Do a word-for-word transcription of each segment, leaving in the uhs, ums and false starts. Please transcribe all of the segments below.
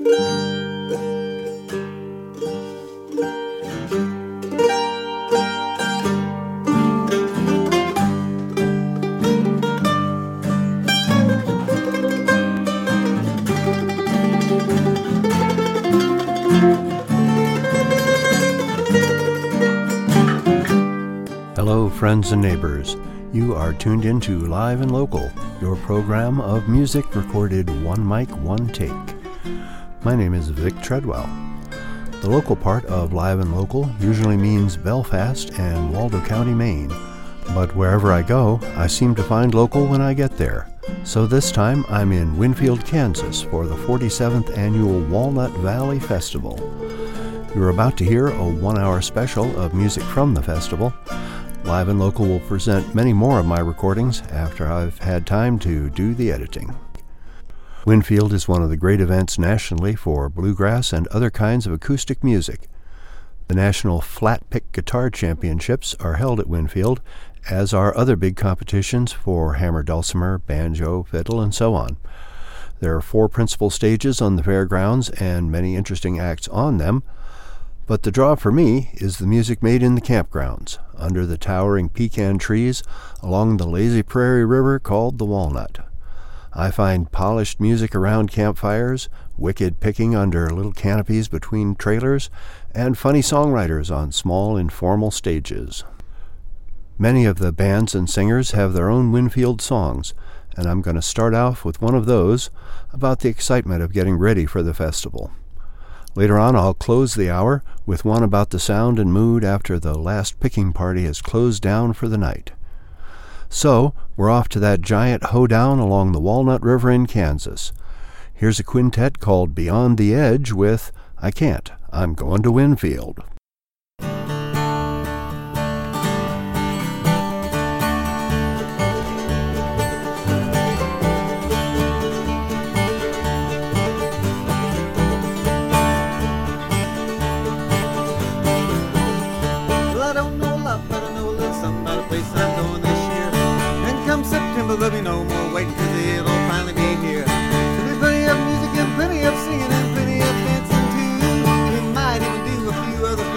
Hello, friends and neighbors. You are tuned into Live and Local, your program of music recorded one mic, one take. My name is Vic Treadwell. The local part of Live and Local usually means Belfast and Waldo County, Maine. But wherever I go, I seem to find local when I get there. So this time I'm in Winfield, Kansas for the forty-seventh Annual Walnut Valley Festival. You're about to hear a one-hour special of music from the festival. Live and Local will present many more of my recordings after I've had time to do the editing. Winfield is one of the great events nationally for bluegrass and other kinds of acoustic music. The National Flat Pick Guitar Championships are held at Winfield, as are other big competitions for hammer dulcimer, banjo, fiddle, and so on. There are four principal stages on the fairgrounds and many interesting acts on them. But the draw for me is the music made in the campgrounds, under the towering pecan trees along the lazy prairie river called the Walnut. I find polished music around campfires, wicked picking under little canopies between trailers, and funny songwriters on small informal stages. Many of the bands and singers have their own Winfield songs, and I'm going to start off with one of those about the excitement of getting ready for the festival. Later on, I'll close the hour with one about the sound and mood after the last picking party has closed down for the night. So, we're off to that giant hoedown along the Walnut River in Kansas. Here's a quintet called Beyond the Edge with I Can't, I'm Going to Winfield. There'll be no more waiting till it'll finally be here. There'll be plenty of music and plenty of singing and plenty of dancing too. We might even do a few other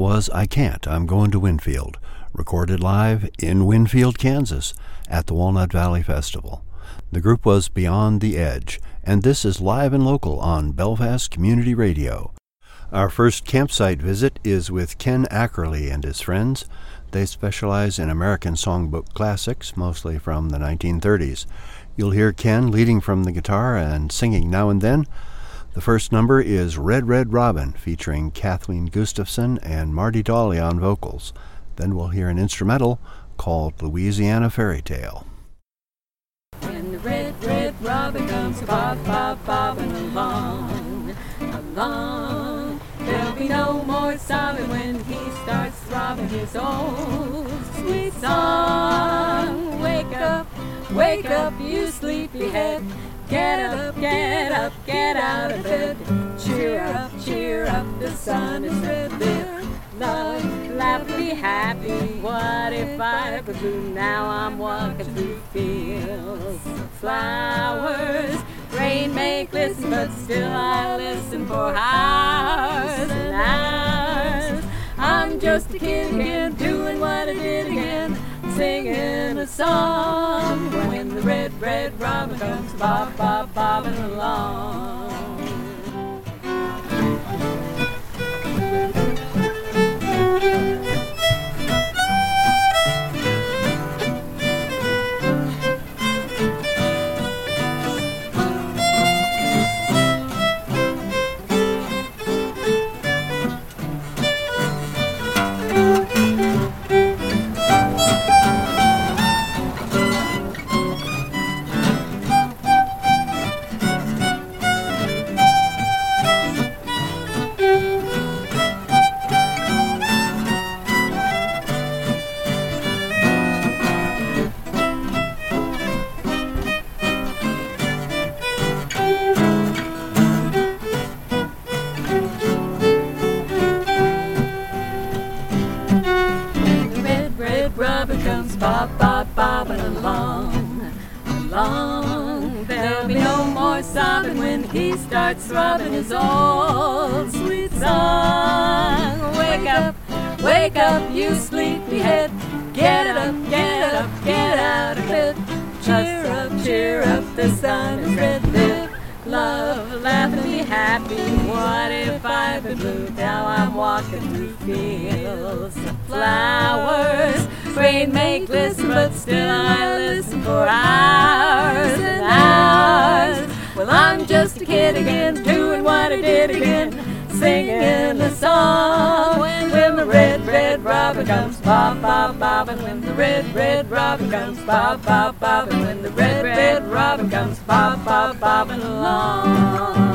was I Can't, I'm Going to Winfield, recorded live in Winfield, Kansas, at the Walnut Valley Festival. The group was Beyond the Edge, and this is Live and Local on Belfast Community Radio. Our first campsite visit is with Ken Ackerley and his friends. They specialize in American songbook classics, mostly from the nineteen thirties. You'll hear Ken leading from the guitar and singing now and then. The first number is Red Red Robin, featuring Kathleen Gustafson and Marty Dolly on vocals. Then we'll hear an instrumental called Louisiana Fairy Tale. When the red, red robin comes bob, bob, bobbing along, along, there'll be no more sobbing when he starts throbbing his old sweet song. Wake up, wake up, you sleepyhead. Get up, get up, get out of bed. Cheer up, cheer up, the sun is red. Live, love, laugh, be happy. What if I were blue? Now I'm walking through fields of flowers. Rain may glisten, but still I listen for hours and hours. I'm just a kid again, doing what I did again, singing a song. When the red, red robin comes bob, bob, bobbing along. Bob, bob, bobbing along, along. There'll be no more sobbing when he starts throbbing his old sweet song. Wake up, wake up, you sleepyhead. Get up, get up, get out of bed. Cheer up, cheer up, the sun is red. Live, love, laugh and be happy. What if I've been blue? Now I'm walking through fields of flowers. Rain may glisten, but still I listen for hours and hours. Well, I'm just a kid again, doing what I did again, singing a song. When, when the red, red robin comes bob, bob, bobbing. When the red, red robin comes bob, bob, bobbing. When the red, red robin comes bob, bob, bobbing along.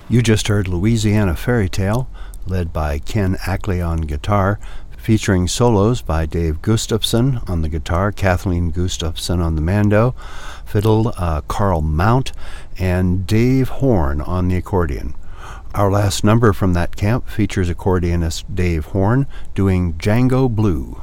You just heard Louisiana Fairy Tale, led by Ken Ackley on guitar, featuring solos by Dave Gustafson on the guitar, Kathleen Gustafson on the mando, fiddle uh, Carl Mount, and Dave Horn on the accordion. Our last number from that camp features accordionist Dave Horn doing Django Blue.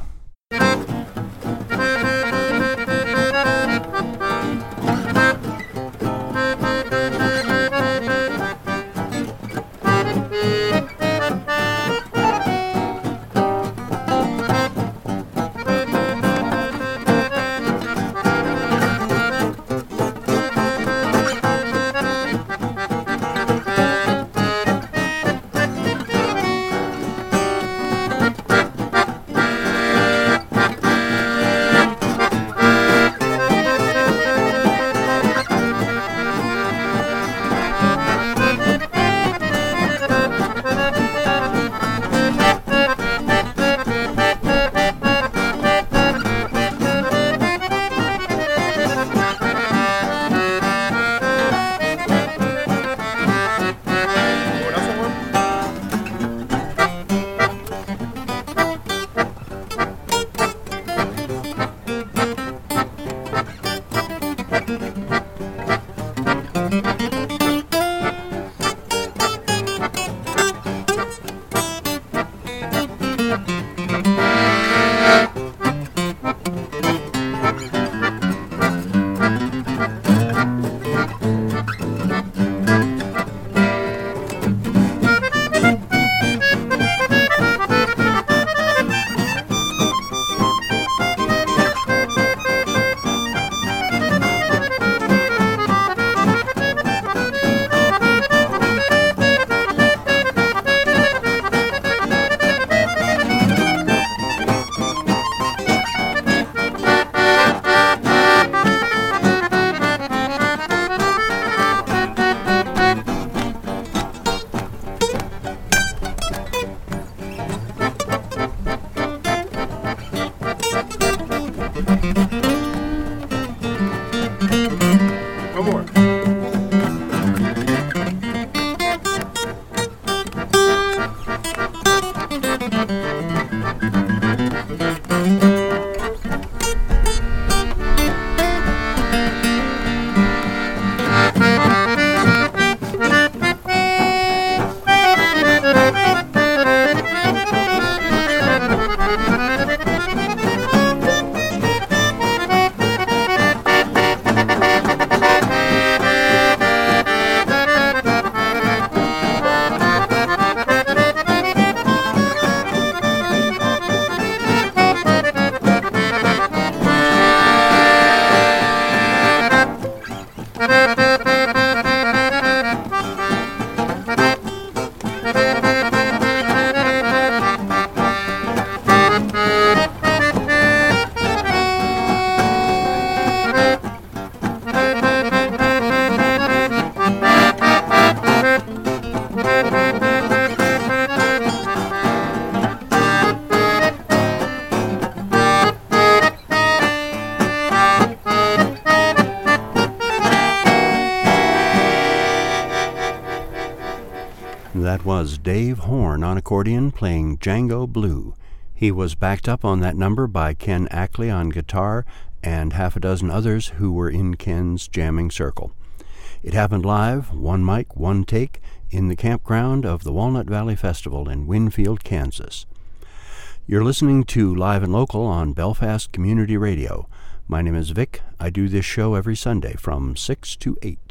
That was Dave Horn on accordion playing Django Blue. He was backed up on that number by Ken Ackley on guitar and half a dozen others who were in Ken's jamming circle. It happened live, one mic, one take, in the campground of the Walnut Valley Festival in Winfield, Kansas. You're listening to Live and Local on Belfast Community Radio. My name is Vic. I do this show every Sunday from six to eight.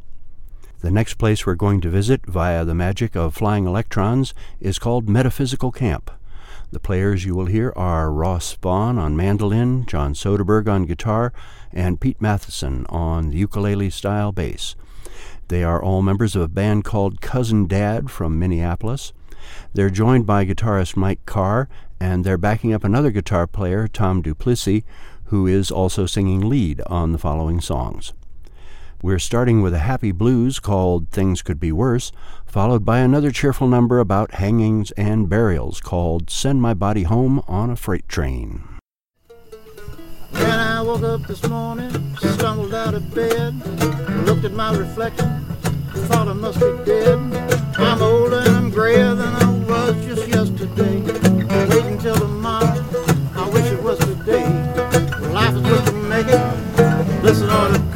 The next place we're going to visit via the magic of flying electrons is called Metaphysical Camp. The players you will hear are Ross Vaughn on mandolin, John Soderberg on guitar, and Pete Matheson on the ukulele-style bass. They are all members of a band called Cousin Dad from Minneapolis. They're joined by guitarist Mike Carr, and they're backing up another guitar player, Tom Duplessis, who is also singing lead on the following songs. We're starting with a happy blues called Things Could Be Worse, followed by another cheerful number about hangings and burials called Send My Body Home on a Freight Train. When I woke up this morning, stumbled out of bed, looked at my reflection, thought I must be dead. I'm older and I'm grayer than I was just yesterday. Waiting till tomorrow, I wish it was today. Life is what you make it. Listen on it.